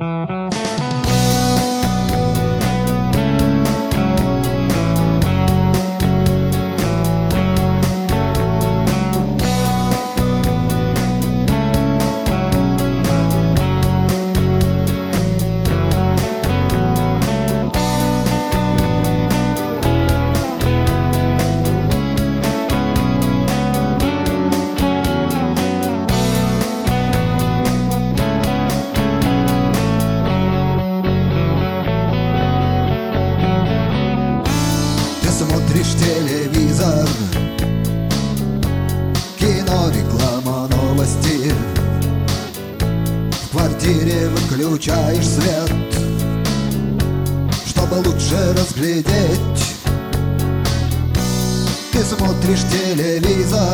Смотришь телевизор, кино, реклама, новости. В квартире выключаешь свет, чтобы лучше разглядеть. Ты смотришь телевизор,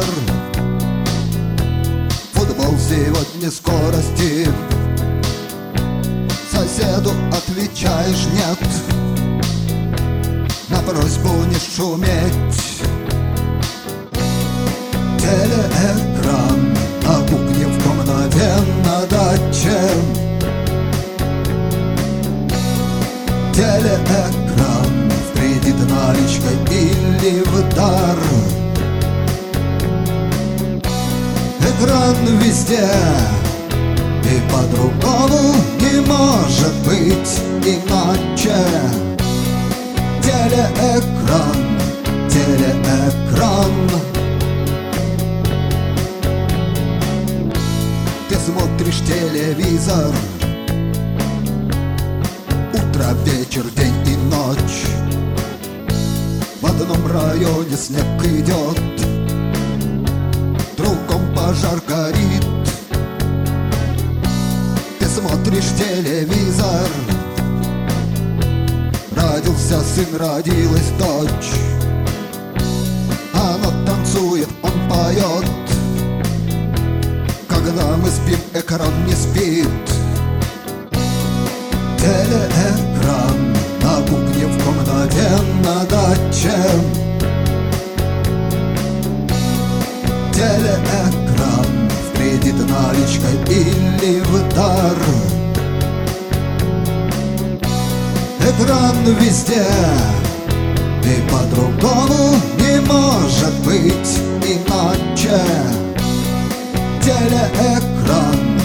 футбол сегодня скорости. Соседу отвечаешь нет на просьбу не шуметь. Телеэкран на кухне, в комнате, на даче. Телеэкран в кредит, наличкой или в дар. Экран везде, и по-другому не может быть иначе. Телеэкран, телеэкран. Ты смотришь телевизор, утро, вечер, день и ночь. В одном районе снег идет, в другом пожар горит. Ты смотришь телевизор, родился сын, родилась дочь. Она танцует, он поет. Когда мы спим, экран не спит. Телеэкран на кухне, в комнате, на даче. Телеэкран в кредит, наличкой или в дар. Экран везде, и по-другому не может быть иначе. Телеэкран,